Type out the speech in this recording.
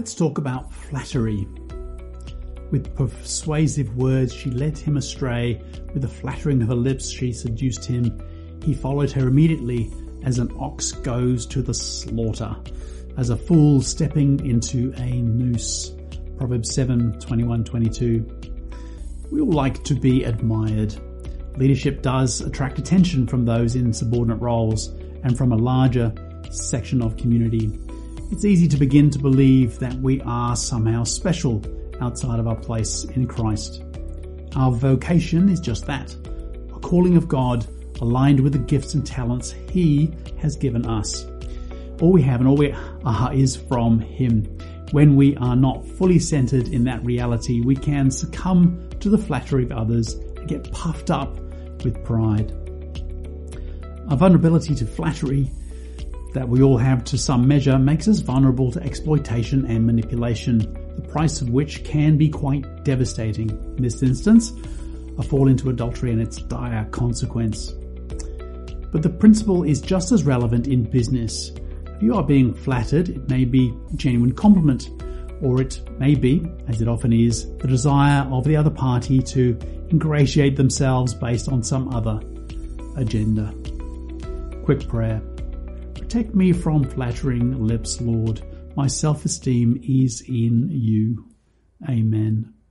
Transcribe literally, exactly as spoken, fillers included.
let's talk about flattery. With persuasive words she led him astray. With the flattering of her lips she seduced him. He followed her immediately, as an ox goes to the slaughter, as a fool stepping into a noose. Proverbs seven, twenty-one, twenty-two. We all like to be admired. Leadership does attract attention from those in subordinate roles and from a larger section of community. It's easy to begin to believe that we are somehow special outside of our place in Christ. Our vocation is just that, a calling of God aligned with the gifts and talents He has given us. All we have and all we are is from Him. When we are not fully centered in that reality, we can succumb to the flattery of others and get puffed up with pride. Our vulnerability to flattery that we all have to some measure makes us vulnerable to exploitation and manipulation, the price of which can be quite devastating. In this instance, a fall into adultery and its dire consequence. But the principle is just as relevant in business. If you are being flattered, it may be a genuine compliment, or it may be, as it often is, the desire of the other party to ingratiate themselves based on some other agenda. Quick prayer. Protect me from flattering lips, Lord. My self-esteem is in you. Amen.